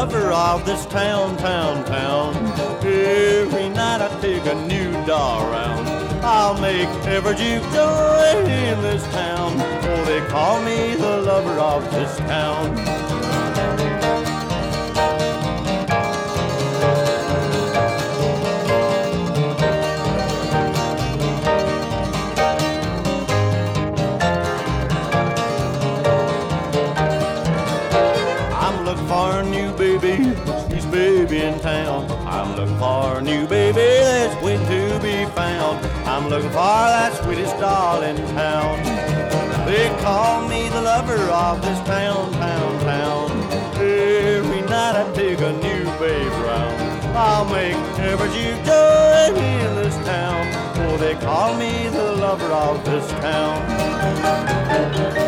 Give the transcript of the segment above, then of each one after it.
lover of this town, town, town. Every night I take a new doll around. I'll make every juke joy in this town. Oh, they call me the lover of this town. For a new baby, sweetest baby in town. I'm looking for a new baby that's waiting to be found. I'm looking for that sweetest doll in town. They call me the lover of this town, town, town. Every night I take a new babe round. I'll make every juke joy in this town. Oh, they call me the lover of this town.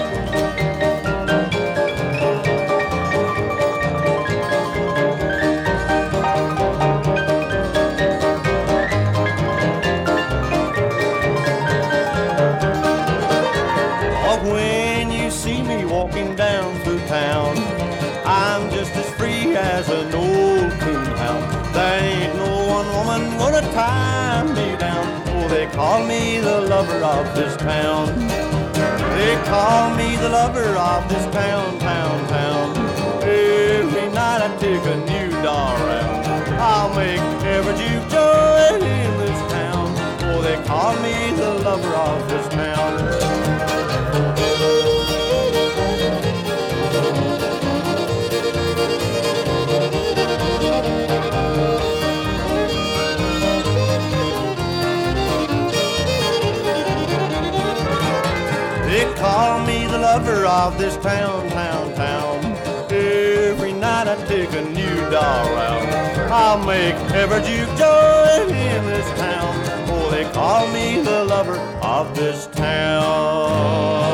When you see me walking down through town, I'm just as free as an old coonhound. There ain't no one woman gonna tie me down. Oh, they call me the lover of this town. They call me the lover of this town, town, town. Every night I take a new doll round. I'll make every juke joy in this town. Oh, they call me the lover of this town. They call me the lover of this town, town, town. Every night I take a new doll round. I'll make every juke joy in this town. Oh, they call me the lover of this town.